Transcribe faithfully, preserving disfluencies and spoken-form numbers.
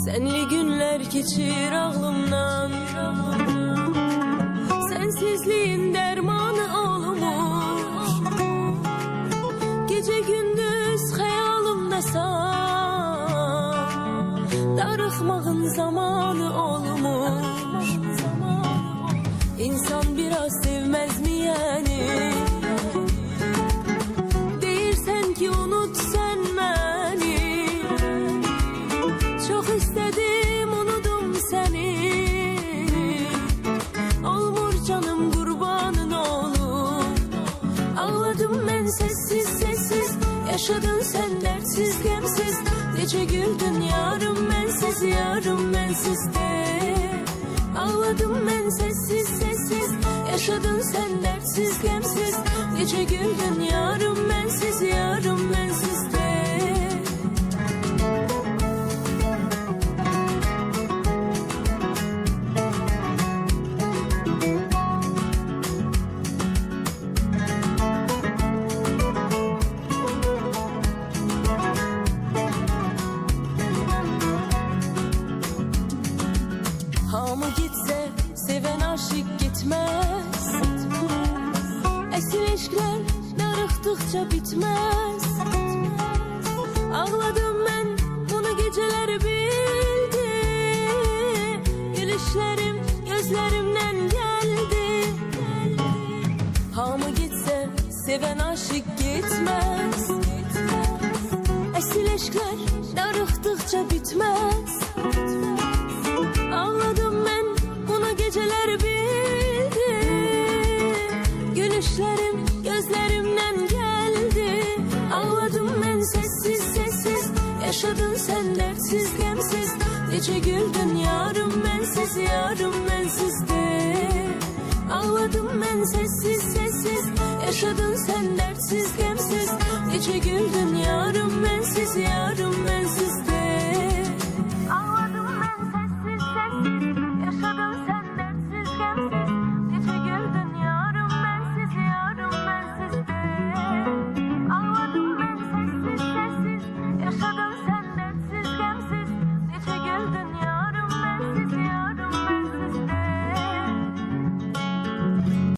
Senli günler geçir ağlımdan, sensizliğin dermanı olmuş. Gece gündüz hayalımdasan, darıxmağın zamanı olmuş. İnsan biraz sevmez mi yani? Deyirsen ki unut sen beni. Çok istedim unudum seni. Olmur canım kurbanın olur. Ağladım ben sessiz sessiz. Yaşadın sen dertsiz gemsiz. Gece güldün yarım bensiz, yarım bensiz de. Ağladım ben sessiz sessiz. Yaşadın sen dertsiz gemsiz. Gece güldün yarım bensiz, yarım bensiz de. Hamı gitse seven aşık gitmez. Esil eşkler darıxtıkça bitmez. Ağladım ben bunu geceler bildi. Gülüşlerim gözlerimden geldi. Hamı gitse seven aşık gitmez. Esil eşkler darıxtıkça bitmez. Ağladım ben bunu geceler bildi. Gülüşlerim gözlerimden geldi. Ağladım ben sessiz sessiz. Yaşadın sen dertsiz gemsiz. Gece güldün yarım bensiz, yarım bensiz de. Ağladım ben sessiz sessiz. Yaşadın sen dertsiz gemsiz. Gece güldün yarım bensiz, yarım